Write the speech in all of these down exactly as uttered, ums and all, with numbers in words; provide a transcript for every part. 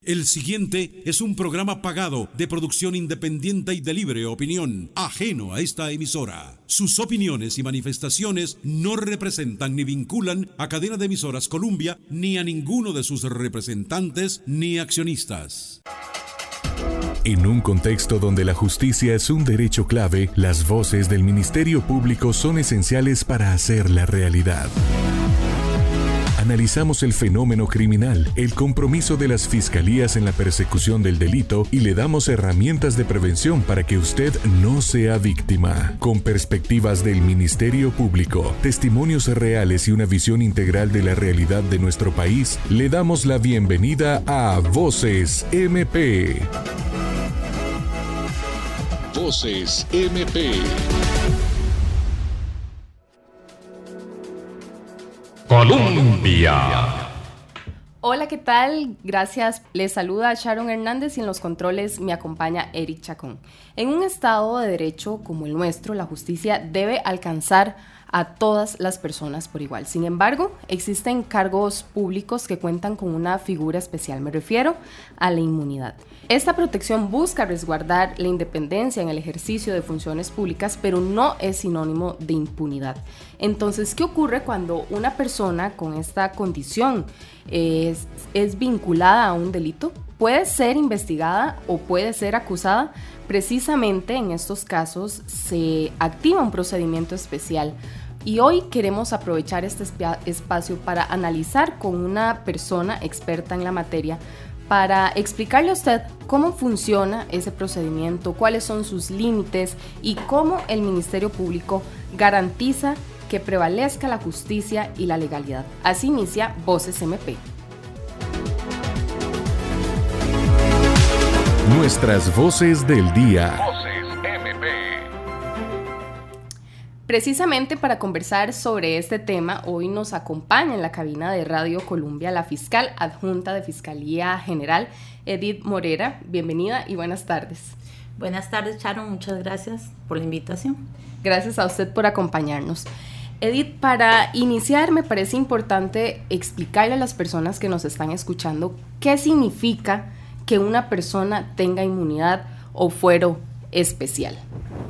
El siguiente es un programa pagado de producción independiente y de libre opinión, ajeno a esta emisora. Sus opiniones y manifestaciones no representan ni vinculan a Cadena de Emisoras Columbia, ni a ninguno de sus representantes ni accionistas. En un contexto donde la justicia es un derecho clave, las voces del Ministerio Público son esenciales para hacerla realidad. Analizamos el fenómeno criminal, el compromiso de las fiscalías en la persecución del delito y le damos herramientas de prevención para que usted no sea víctima. Con perspectivas del Ministerio Público, testimonios reales y una visión integral de la realidad de nuestro país, le damos la bienvenida a Voces M P. Voces M P. Colombia. Hola, ¿qué tal? Gracias. Les saluda Sharon Hernández y en los controles me acompaña Eric Chacón. En un Estado de Derecho como el nuestro, la justicia debe alcanzar a todas las personas por igual. Sin embargo, existen cargos públicos que cuentan con una figura especial. Me refiero a la inmunidad. Esta protección busca resguardar la independencia en el ejercicio de funciones públicas, pero no es sinónimo de impunidad. Entonces, ¿qué ocurre cuando una persona con esta condición es, es vinculada a un delito? Puede ser investigada o puede ser acusada. Precisamente en estos casos se activa un procedimiento especial. Y hoy queremos aprovechar este espacio para analizar con una persona experta en la materia, para explicarle a usted cómo funciona ese procedimiento, cuáles son sus límites y cómo el Ministerio Público garantiza que prevalezca la justicia y la legalidad. Así inicia Voces M P. Nuestras voces del día. Precisamente para conversar sobre este tema, hoy nos acompaña en la cabina de Radio Columbia la fiscal adjunta de Fiscalía General, Edith Morera. Bienvenida y buenas tardes. Buenas tardes, Sharon. Muchas gracias por la invitación. Gracias a usted por acompañarnos. Edith, para iniciar me parece importante explicarle a las personas que nos están escuchando qué significa que una persona tenga inmunidad o fuero especial.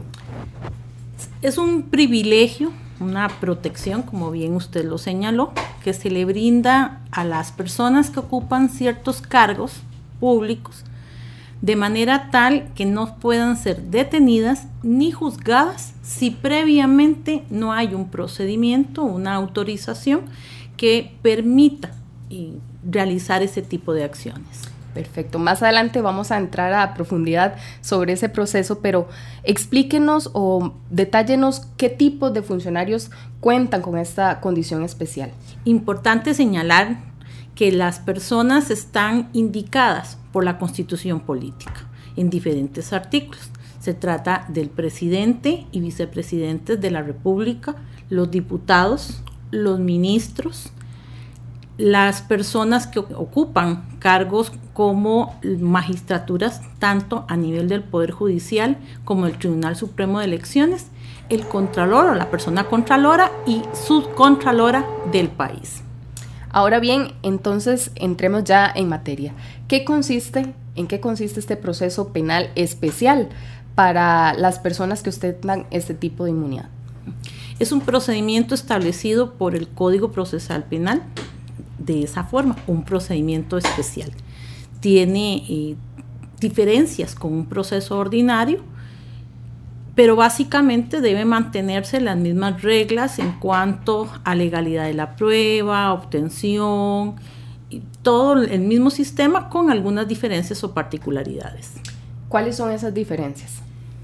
Es un privilegio, una protección, como bien usted lo señaló, que se le brinda a las personas que ocupan ciertos cargos públicos de manera tal que no puedan ser detenidas ni juzgadas si previamente no hay un procedimiento, una autorización que permita realizar ese tipo de acciones. Perfecto. Más adelante vamos a entrar a profundidad sobre ese proceso, pero explíquenos o detállenos qué tipos de funcionarios cuentan con esta condición especial. Importante señalar que las personas están indicadas por la Constitución Política en diferentes artículos. Se trata del presidente y vicepresidentes de la República, los diputados, los ministros, las personas que ocupan cargos como magistraturas, tanto a nivel del Poder Judicial como el Tribunal Supremo de Elecciones, el Contralor o la persona Contralora y subcontralora del país. Ahora bien, entonces entremos ya en materia. ¿Qué consiste, en qué consiste este proceso penal especial para las personas que ostentan este tipo de inmunidad? Es un procedimiento establecido por el Código Procesal Penal. De esa forma, un procedimiento especial. Tiene eh, diferencias con un proceso ordinario, pero básicamente debe mantenerse las mismas reglas en cuanto a legalidad de la prueba, obtención, y todo el mismo sistema con algunas diferencias o particularidades. ¿Cuáles son esas diferencias?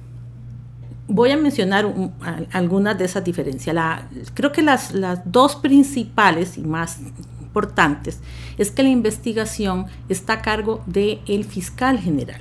Voy a mencionar un, a, algunas de esas diferencias. La, creo que las, las dos principales y más importantes es que la investigación está a cargo del fiscal general.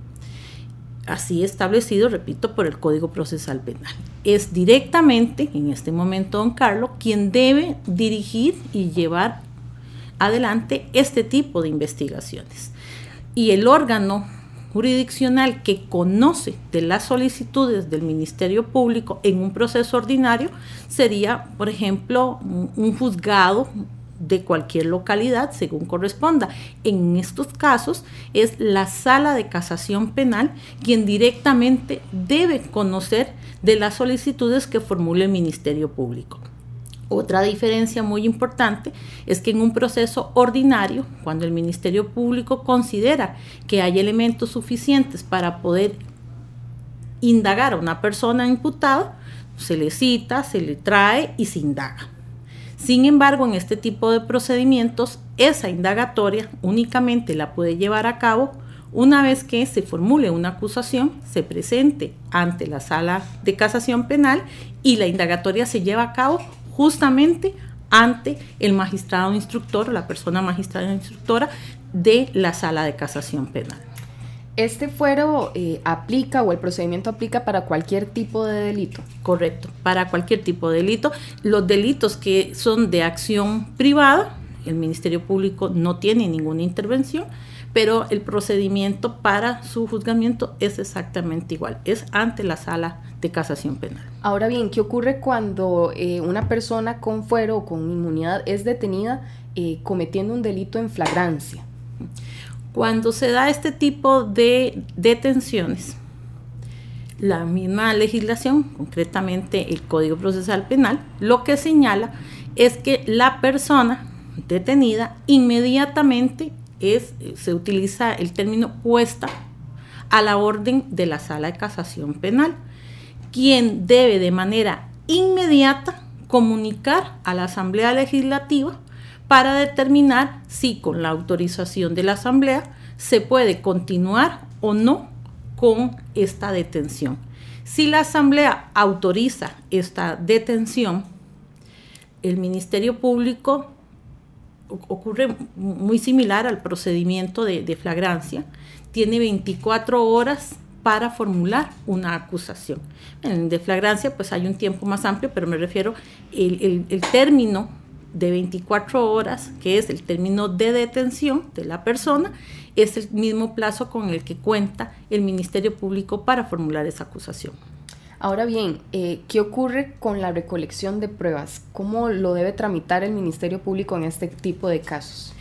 Así establecido, repito, por el Código Procesal Penal. Es directamente, en este momento, don Carlos, quien debe dirigir y llevar adelante este tipo de investigaciones. Y el órgano jurisdiccional que conoce de las solicitudes del Ministerio Público en un proceso ordinario sería, por ejemplo, un, un juzgado de cualquier localidad según corresponda. En estos casos es la Sala de Casación Penal quien directamente debe conocer de las solicitudes que formule el Ministerio Público. Otra diferencia muy importante es que en un proceso ordinario, cuando el Ministerio Público considera que hay elementos suficientes para poder indagar a una persona imputada, se le cita, se le trae y se indaga. Sin embargo, en este tipo de procedimientos, esa indagatoria únicamente la puede llevar a cabo una vez que se formule una acusación, se presente ante la Sala de Casación Penal y la indagatoria se lleva a cabo justamente ante el magistrado instructor, la persona magistrada instructora de la Sala de Casación Penal. ¿Este fuero eh, aplica o el procedimiento aplica para cualquier tipo de delito? Correcto, para cualquier tipo de delito. Los delitos que son de acción privada, el Ministerio Público no tiene ninguna intervención, pero el procedimiento para su juzgamiento es exactamente igual, es ante la Sala de Casación Penal. Ahora bien, ¿qué ocurre cuando eh, una persona con fuero o con inmunidad es detenida eh, cometiendo un delito en flagrancia? Cuando se da este tipo de detenciones, la misma legislación, concretamente el Código Procesal Penal, lo que señala es que la persona detenida inmediatamente es, se utiliza el término puesta a la orden de la Sala de Casación Penal, quien debe de manera inmediata comunicar a la Asamblea Legislativa para determinar si con la autorización de la Asamblea se puede continuar o no con esta detención. Si la Asamblea autoriza esta detención, el Ministerio Público ocurre muy similar al procedimiento de, de flagrancia, tiene veinticuatro horas para formular una acusación. En de flagrancia pues hay un tiempo más amplio, pero me refiero el, el, el término de veinticuatro horas, que es el término de detención de la persona, es el mismo plazo con el que cuenta el Ministerio Público para formular esa acusación. Ahora bien, eh, ¿qué ocurre con la recolección de pruebas? ¿Cómo lo debe tramitar el Ministerio Público en este tipo de casos?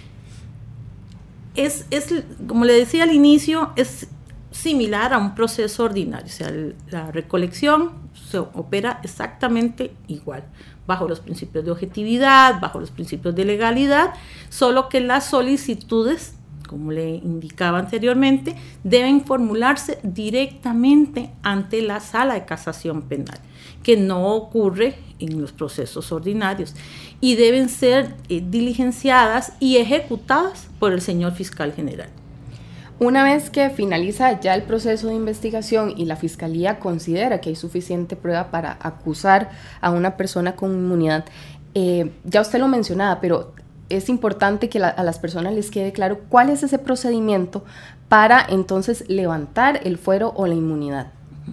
Es, es como le decía al inicio, es similar a un proceso ordinario, o sea, la recolección se opera exactamente igual, bajo los principios de objetividad, bajo los principios de legalidad, solo que las solicitudes, como le indicaba anteriormente, deben formularse directamente ante la Sala de Casación Penal, que no ocurre en los procesos ordinarios, y deben ser eh, diligenciadas y ejecutadas por el señor Fiscal General. Una vez que finaliza ya el proceso de investigación y la Fiscalía considera que hay suficiente prueba para acusar a una persona con inmunidad, eh, ya usted lo mencionaba, pero es importante que la, a las personas les quede claro cuál es ese procedimiento para entonces levantar el fuero o la inmunidad.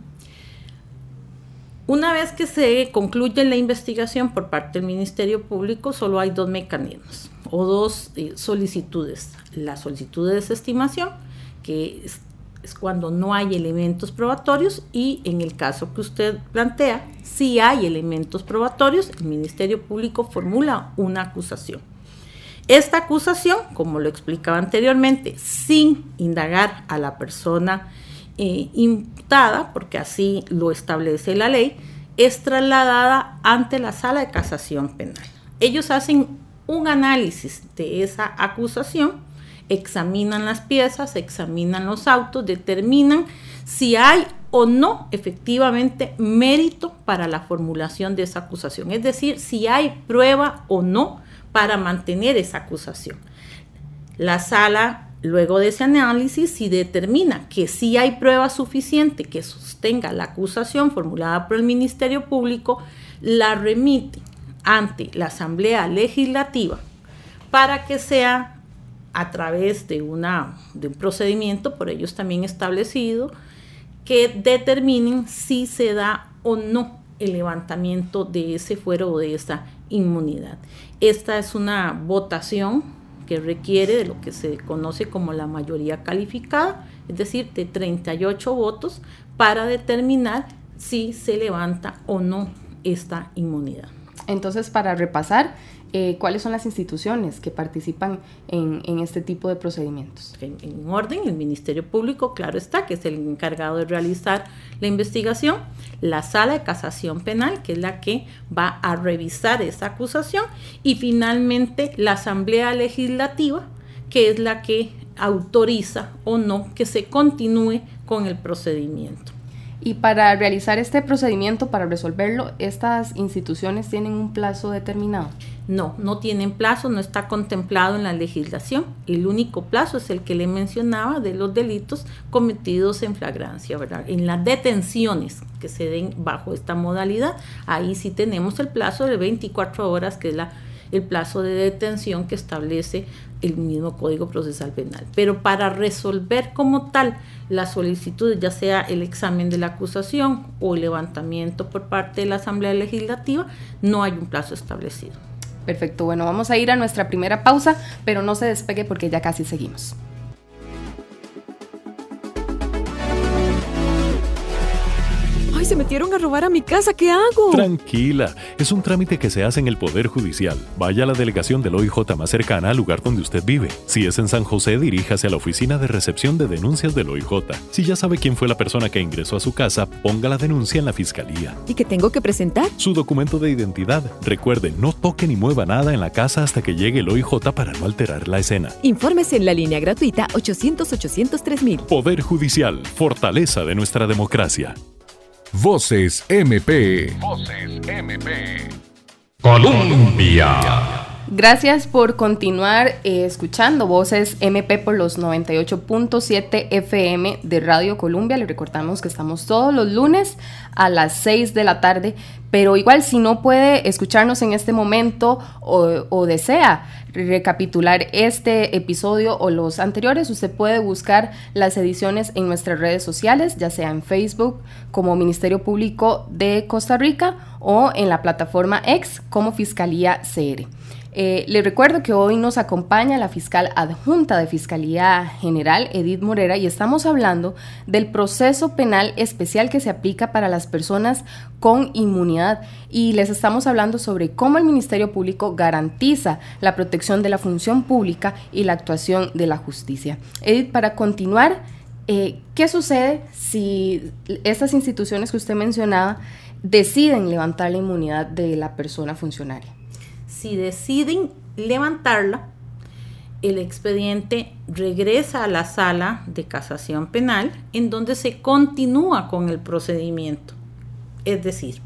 Una vez que se concluye la investigación por parte del Ministerio Público, solo hay dos mecanismos o dos eh, solicitudes. La solicitud de desestimación, que es, es cuando no hay elementos probatorios, y en el caso que usted plantea, si hay elementos probatorios, el Ministerio Público formula una acusación. Esta acusación, como lo explicaba anteriormente, sin indagar a la persona eh, imputada, porque así lo establece la ley, es trasladada ante la Sala de Casación Penal. Ellos hacen un análisis de esa acusación, examinan las piezas, examinan los autos, determinan si hay o no efectivamente mérito para la formulación de esa acusación, es decir, si hay prueba o no para mantener esa acusación. La sala, luego de ese análisis, si determina que sí hay prueba suficiente que sostenga la acusación formulada por el Ministerio Público, la remite ante la Asamblea Legislativa para que sea a través de, una, de un procedimiento por ellos también establecido, que determinen si se da o no el levantamiento de ese fuero o de esa inmunidad. Esta es una votación que requiere de lo que se conoce como la mayoría calificada, es decir, de treinta y ocho votos para determinar si se levanta o no esta inmunidad. Entonces, para repasar, eh, ¿cuáles son las instituciones que participan en, en este tipo de procedimientos? En, en orden, el Ministerio Público, claro está, que es el encargado de realizar la investigación, la Sala de Casación Penal, que es la que va a revisar esa acusación, y finalmente la Asamblea Legislativa, que es la que autoriza o no que se continúe con el procedimiento. Y para realizar este procedimiento, para resolverlo, ¿estas instituciones tienen un plazo determinado? No, no tienen plazo, no está contemplado en la legislación. El único plazo es el que le mencionaba de los delitos cometidos en flagrancia, ¿verdad? En las detenciones que se den bajo esta modalidad, ahí sí tenemos el plazo de veinticuatro horas, que es la, el plazo de detención que establece el mismo Código Procesal Penal. Pero para resolver como tal las solicitudes, ya sea el examen de la acusación o el levantamiento por parte de la Asamblea Legislativa, no hay un plazo establecido. Perfecto, bueno, vamos a ir a nuestra primera pausa, pero no se despegue porque ya casi seguimos. ¡Ay, se metieron a robar a mi casa! ¿Qué hago? Tranquila, es un trámite que se hace en el Poder Judicial. Vaya a la delegación del O I J más cercana al lugar donde usted vive. Si es en San José, diríjase a la oficina de recepción de denuncias del O I J. Si ya sabe quién fue la persona que ingresó a su casa, ponga la denuncia en la fiscalía. ¿Y qué tengo que presentar? Su documento de identidad. Recuerde, no toque ni mueva nada en la casa hasta que llegue el O I J para no alterar la escena. Infórmese en la línea gratuita ochocientos, ochocientos, tres mil. Poder Judicial, fortaleza de nuestra democracia. Voces M P. Voces M P. Colombia. Gracias por continuar eh, escuchando Voces M P por los noventa y ocho punto siete F M de Radio Colombia. Les recordamos que estamos todos los lunes a las seis de la tarde, pero igual si no puede escucharnos en este momento o, o desea recapitular este episodio o los anteriores, usted puede buscar las ediciones en nuestras redes sociales, ya sea en Facebook como Ministerio Público de Costa Rica o en la plataforma X como Fiscalía C R. Eh, les recuerdo que hoy nos acompaña la fiscal adjunta de Fiscalía General, Edith Morera, y estamos hablando del proceso penal especial que se aplica para las personas con inmunidad, y les estamos hablando sobre cómo el Ministerio Público garantiza la protección de la función pública y la actuación de la justicia. Edith, para continuar, eh, ¿qué sucede si estas instituciones que usted mencionaba deciden levantar la inmunidad de la persona funcionaria? Si deciden levantarla, el expediente regresa a la sala de casación penal, en donde se continúa con el procedimiento. Es decir,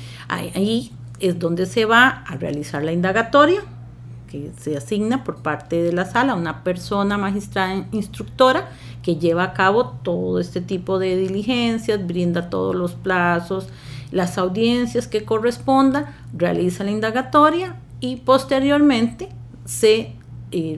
ahí es donde se va a realizar la indagatoria, que se asigna por parte de la sala a una persona magistrada instructora que lleva a cabo todo este tipo de diligencias, brinda todos los plazos, las audiencias que corresponda, realiza la indagatoria y posteriormente se eh,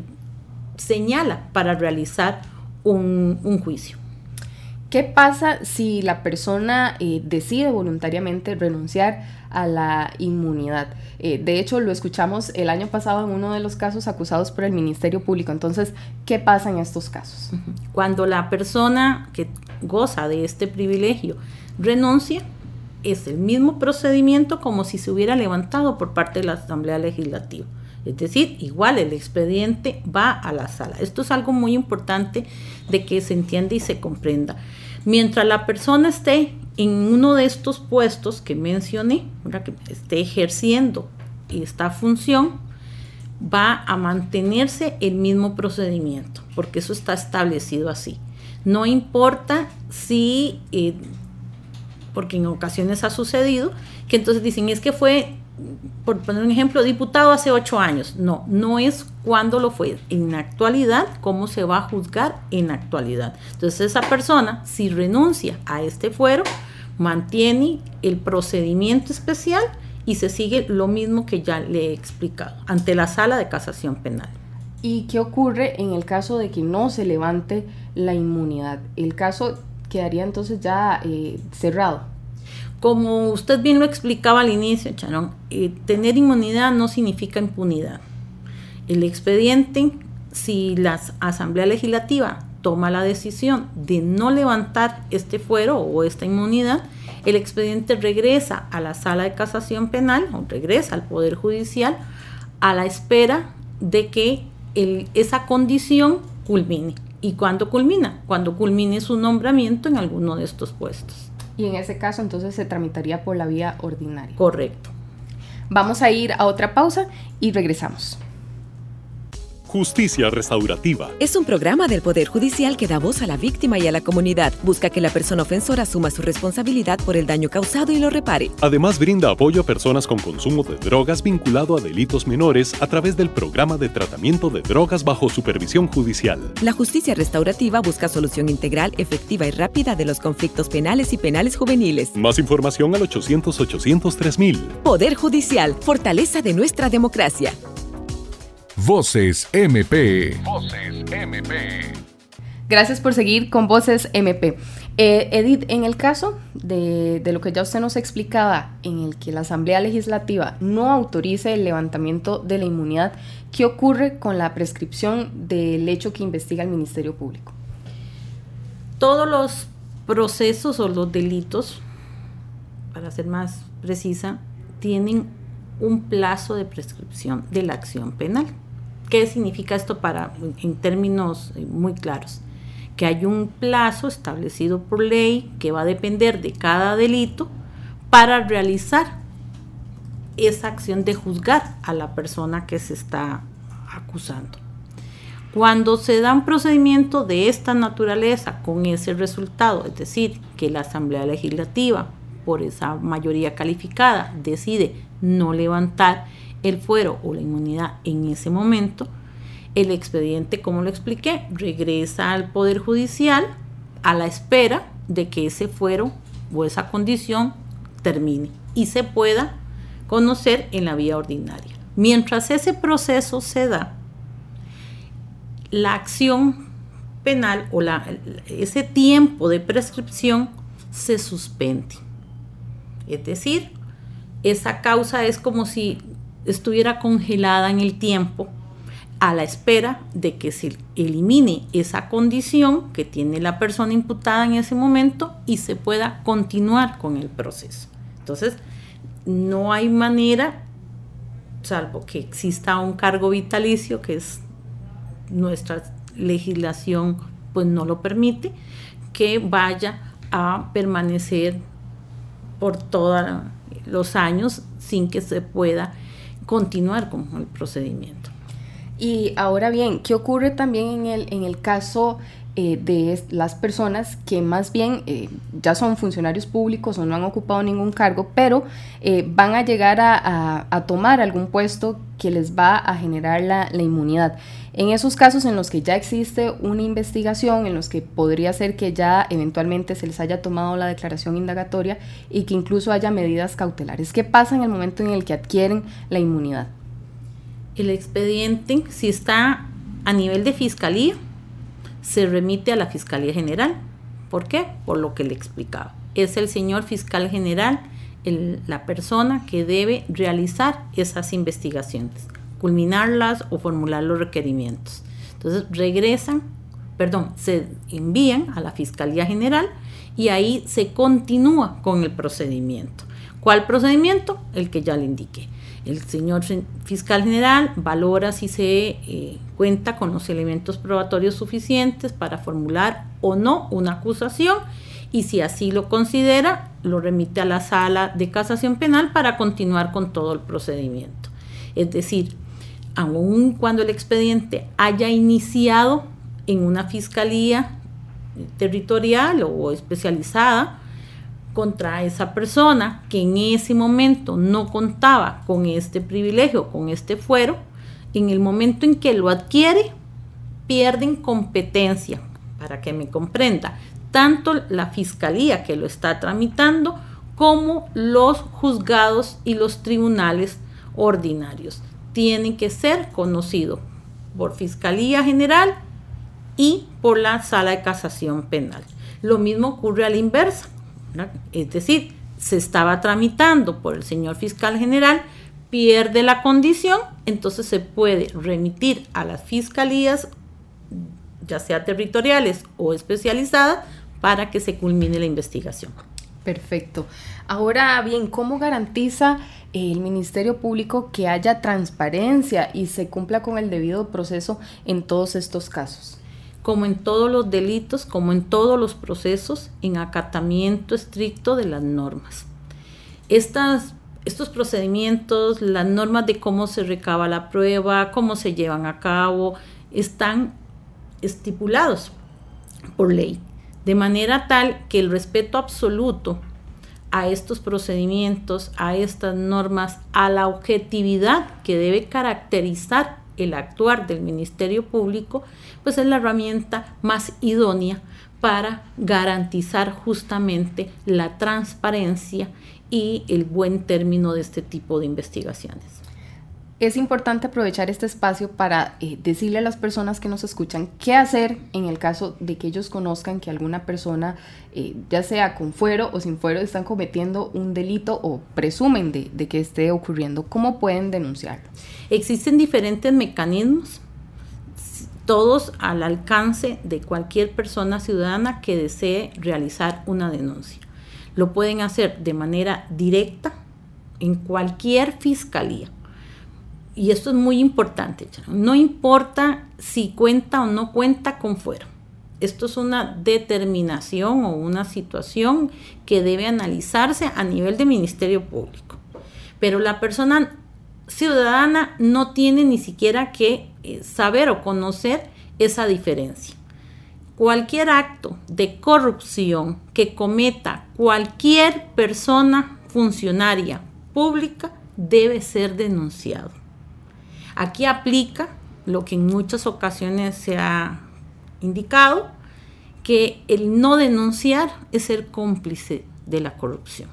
señala para realizar un, un juicio. ¿Qué pasa si la persona eh, decide voluntariamente renunciar a la inmunidad? Eh, de hecho, lo escuchamos el año pasado en uno de los casos acusados por el Ministerio Público. Entonces, ¿qué pasa en estos casos? Cuando la persona que goza de este privilegio renuncia, es el mismo procedimiento como si se hubiera levantado por parte de la Asamblea Legislativa. Es decir, igual el expediente va a la sala. Esto es algo muy importante de que se entienda y se comprenda. Mientras la persona esté en uno de estos puestos que mencioné, ¿verdad?, que esté ejerciendo esta función, va a mantenerse el mismo procedimiento, porque eso está establecido así. No importa si... Eh, porque en ocasiones ha sucedido que entonces dicen, es que fue, por poner un ejemplo, diputado hace ocho años. No, no es cuando lo fue. En la actualidad, ¿cómo se va a juzgar en la actualidad? Entonces esa persona, si renuncia a este fuero, mantiene el procedimiento especial y se sigue lo mismo que ya le he explicado ante la Sala de Casación Penal. ¿Y qué ocurre en el caso de que no se levante la inmunidad? El caso quedaría entonces ya eh, cerrado. Como usted bien lo explicaba al inicio, Sharon, eh, tener inmunidad no significa impunidad. El expediente, si la Asamblea Legislativa toma la decisión de no levantar este fuero o esta inmunidad, el expediente regresa a la sala de casación penal o regresa al Poder Judicial a la espera de que el, esa condición culmine. ¿Y cuándo culmina? Cuando culmine su nombramiento en alguno de estos puestos. Y en ese caso entonces se tramitaría por la vía ordinaria. Correcto. Vamos a ir a otra pausa y regresamos. Justicia Restaurativa. Es un programa del Poder Judicial que da voz a la víctima y a la comunidad. Busca que la persona ofensora asuma su responsabilidad por el daño causado y lo repare. Además, brinda apoyo a personas con consumo de drogas vinculado a delitos menores a través del programa de tratamiento de drogas bajo supervisión judicial. La justicia restaurativa busca solución integral, efectiva y rápida de los conflictos penales y penales juveniles. Más información al ochocientos, ochocientos, tres mil. Poder Judicial, fortaleza de nuestra democracia. Voces M P. Voces M P. Gracias por seguir con Voces M P. Eh, Edith, en el caso de, de lo que ya usted nos explicaba, en el que la Asamblea Legislativa no autorice el levantamiento de la inmunidad, ¿qué ocurre con la prescripción del hecho que investiga el Ministerio Público? Todos los procesos o los delitos, para ser más precisa, tienen un plazo de prescripción de la acción penal. ¿Qué significa esto para, en términos muy claros? Que hay un plazo establecido por ley que va a depender de cada delito para realizar esa acción de juzgar a la persona que se está acusando. Cuando se da un procedimiento de esta naturaleza con ese resultado, es decir, que la Asamblea Legislativa, por esa mayoría calificada, decide no levantar el fuero o la inmunidad en ese momento, el expediente, como lo expliqué, regresa al Poder Judicial a la espera de que ese fuero o esa condición termine y se pueda conocer en la vía ordinaria. Mientras ese proceso se da, la acción penal o la, ese tiempo de prescripción se suspende. Es decir, esa causa es como si estuviera congelada en el tiempo a la espera de que se elimine esa condición que tiene la persona imputada en ese momento y se pueda continuar con el proceso. Entonces, no hay manera, salvo que exista un cargo vitalicio, que es nuestra legislación, pues no lo permite, que vaya a permanecer por todos los años sin que se pueda continuar con el procedimiento. Y ahora bien, ¿qué ocurre también en el, en el caso eh, de las personas que más bien eh, ya son funcionarios públicos o no han ocupado ningún cargo, pero eh, van a llegar a, a, a tomar algún puesto que les va a generar la, la inmunidad? En esos casos en los que ya existe una investigación, en los que podría ser que ya eventualmente se les haya tomado la declaración indagatoria y que incluso haya medidas cautelares, ¿qué pasa en el momento en el que adquieren la inmunidad? El expediente, si está a nivel de fiscalía, se remite a la Fiscalía General. ¿Por qué? Por lo que le explicaba. Es el señor fiscal general el, la persona que debe realizar esas investigaciones, culminarlas o formular los requerimientos. Entonces regresan, perdón, se envían a la Fiscalía General y ahí se continúa con el procedimiento. ¿Cuál procedimiento? El que ya le indiqué. El señor fiscal general valora si se eh, cuenta con los elementos probatorios suficientes para formular o no una acusación y si así lo considera, lo remite a la sala de casación penal para continuar con todo el procedimiento. Es decir, aun cuando el expediente haya iniciado en una fiscalía territorial o especializada, contra esa persona que en ese momento no contaba con este privilegio, con este fuero, en el momento en que lo adquiere, pierden competencia, para que me comprenda, tanto la fiscalía que lo está tramitando como los juzgados y los tribunales ordinarios. Tienen que ser conocidos por Fiscalía General y por la Sala de Casación Penal. Lo mismo ocurre a la inversa. Es decir, se estaba tramitando por el señor fiscal general, pierde la condición, entonces se puede remitir a las fiscalías ya sea territoriales o especializadas, para que se culmine la investigación. Perfecto. Ahora bien, ¿cómo garantiza el Ministerio Público que haya transparencia y se cumpla con el debido proceso en todos estos casos? Como en todos los delitos, como en todos los procesos, en acatamiento estricto de las normas. Estas, estos procedimientos, las normas de cómo se recaba la prueba, cómo se llevan a cabo, están estipulados por ley, de manera tal que el respeto absoluto a estos procedimientos, a estas normas, a la objetividad que debe caracterizar el actuar del Ministerio Público, pues es la herramienta más idónea para garantizar justamente la transparencia y el buen término de este tipo de investigaciones. Es importante aprovechar este espacio para eh, decirle a las personas que nos escuchan qué hacer en el caso de que ellos conozcan que alguna persona, eh, ya sea con fuero o sin fuero, están cometiendo un delito o presumen de, de que esté ocurriendo. ¿Cómo pueden denunciarlo? Existen diferentes mecanismos, todos al alcance de cualquier persona ciudadana que desee realizar una denuncia. Lo pueden hacer de manera directa en cualquier fiscalía. Y esto es muy importante, no importa si cuenta o no cuenta con fuero. Esto es una determinación o una situación que debe analizarse a nivel de Ministerio Público. Pero la persona ciudadana no tiene ni siquiera que eh, saber o conocer esa diferencia. Cualquier acto de corrupción que cometa cualquier persona funcionaria pública debe ser denunciado. Aquí aplica lo que en muchas ocasiones se ha indicado, que el no denunciar es ser cómplice de la corrupción.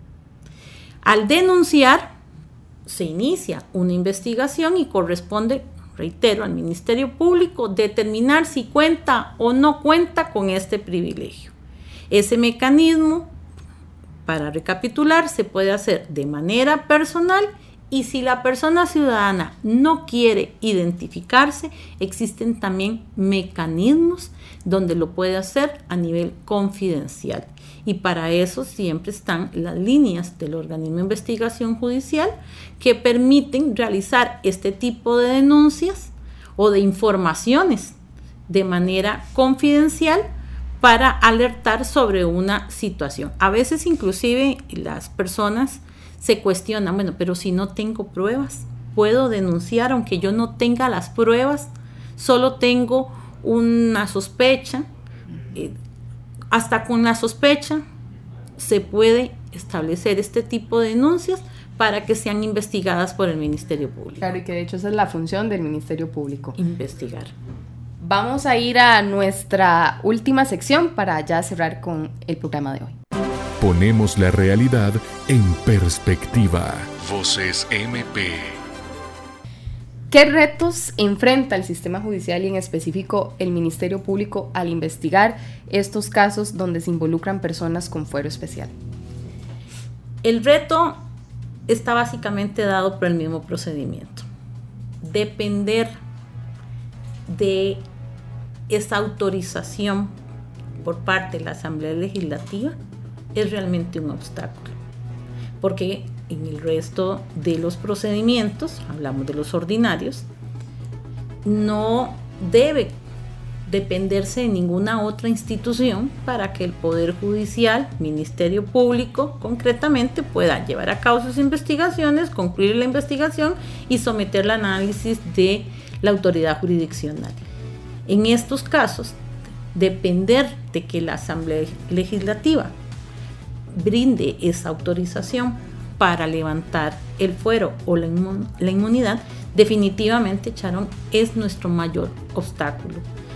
Al denunciar, se inicia una investigación y corresponde, reitero, al Ministerio Público determinar si cuenta o no cuenta con este privilegio. Ese mecanismo, para recapitular, se puede hacer de manera personal. Y si la persona ciudadana no quiere identificarse, existen también mecanismos donde lo puede hacer a nivel confidencial. Y para eso siempre están las líneas del organismo de investigación judicial que permiten realizar este tipo de denuncias o de informaciones de manera confidencial para alertar sobre una situación. A veces inclusive las personas se cuestiona, bueno, pero si no tengo pruebas, ¿puedo denunciar aunque yo no tenga las pruebas? Solo tengo una sospecha. Eh, hasta con la sospecha se puede establecer este tipo de denuncias para que sean investigadas por el Ministerio Público. Claro, y que de hecho esa es la función del Ministerio Público. Investigar. Vamos a ir a nuestra última sección para ya cerrar con el programa de hoy. Ponemos la realidad en perspectiva. Voces M P. ¿Qué retos enfrenta el sistema judicial y en específico el Ministerio Público al investigar estos casos donde se involucran personas con fuero especial? El reto está básicamente dado por el mismo procedimiento. Depender de esa autorización por parte de la Asamblea Legislativa es realmente un obstáculo, porque en el resto de los procedimientos, hablamos de los ordinarios, no debe dependerse de ninguna otra institución para que el Poder Judicial, Ministerio Público, concretamente pueda llevar a cabo sus investigaciones, concluir la investigación y someter el análisis de la autoridad jurisdiccional. En estos casos, depender de que la Asamblea Legislativa brinde esa autorización para levantar el fuero o la, inmun- la inmunidad, definitivamente, Sharon, es nuestro mayor obstáculo.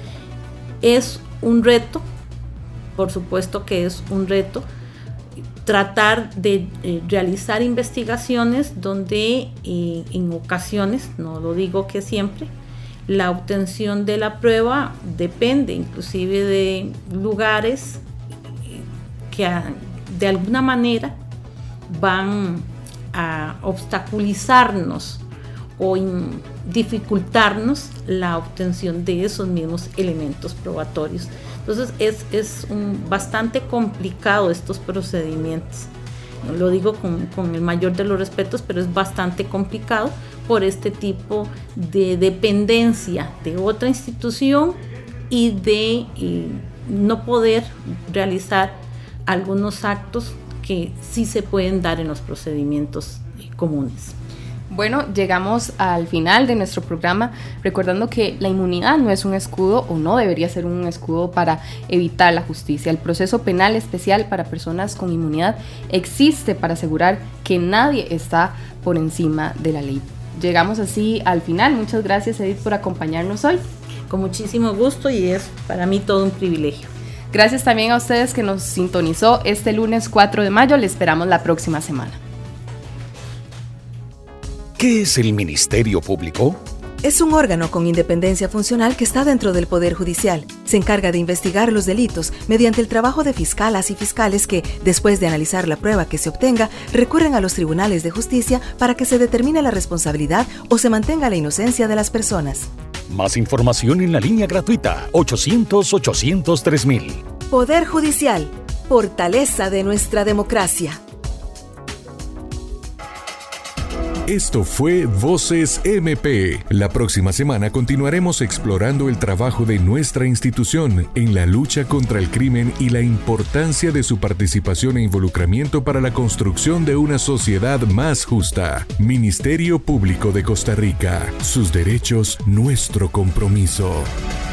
Es un reto, por supuesto que es un reto, tratar de eh, realizar investigaciones donde eh, en ocasiones, no lo digo que siempre, la obtención de la prueba depende inclusive de lugares que a, de alguna manera van a obstaculizarnos o in, dificultarnos la obtención de esos mismos elementos probatorios. Entonces es, es un, bastante complicado estos procedimientos. Lo digo con, con el mayor de los respetos, pero es bastante complicado por este tipo de dependencia de otra institución y de y no poder realizar algunos actos que sí se pueden dar en los procedimientos comunes. Bueno, llegamos al final de nuestro programa, recordando que la inmunidad no es un escudo o no debería ser un escudo para evitar la justicia. El proceso penal especial para personas con inmunidad existe para asegurar que nadie está por encima de la ley. Llegamos así al final. Muchas gracias, Edith, por acompañarnos hoy. Con muchísimo gusto, y es para mí todo un privilegio. Gracias también a ustedes que nos sintonizó este lunes cuatro de mayo. Le esperamos la próxima semana. ¿Qué es el Ministerio Público? Es un órgano con independencia funcional que está dentro del Poder Judicial. Se encarga de investigar los delitos mediante el trabajo de fiscalas y fiscales que, después de analizar la prueba que se obtenga, recurren a los tribunales de justicia para que se determine la responsabilidad o se mantenga la inocencia de las personas. Más información en la línea gratuita ochocientos, ochocientos tres mil. Poder Judicial, fortaleza de nuestra democracia. Esto fue Voces M P. La próxima semana continuaremos explorando el trabajo de nuestra institución en la lucha contra el crimen y la importancia de su participación e involucramiento para la construcción de una sociedad más justa. Ministerio Público de Costa Rica. Sus derechos, nuestro compromiso.